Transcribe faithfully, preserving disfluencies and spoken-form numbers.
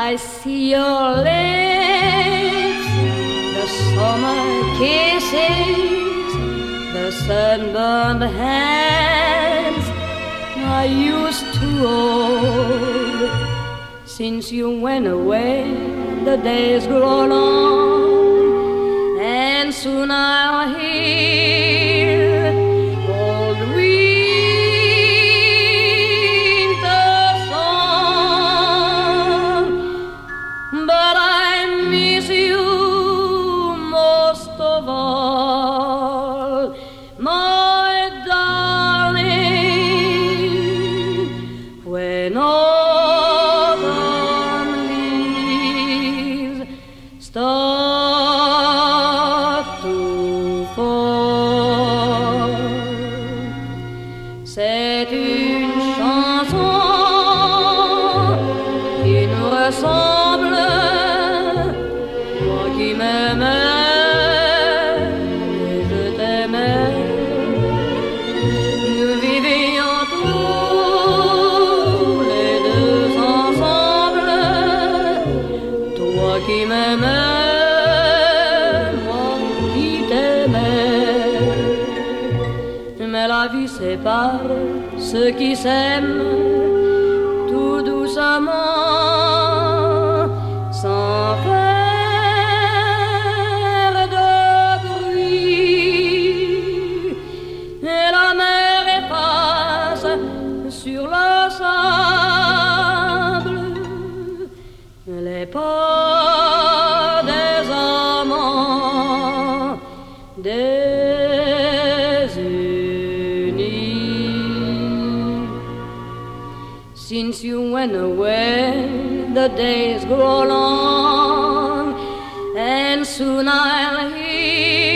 I see your lips, the summer kisses, the sunburned hands I used to hold. Since you went away, the days grow long, and soon I'll hear old winter song. But I miss you most of all, my darling. When autumn leaves start to fall, c'est une chanson qui nous ressemble, moi qui m'aimais et je t'aimais. Nous vivions tous les deux ensemble, toi qui m'aimais, moi qui t'aimais. Mais la vie sépare ceux qui s'aiment tout doucement, sans faire de bruit. Et la mer efface sur le sable les pas des amants désunis. Since you went away, the days grow long, and soon I'll hear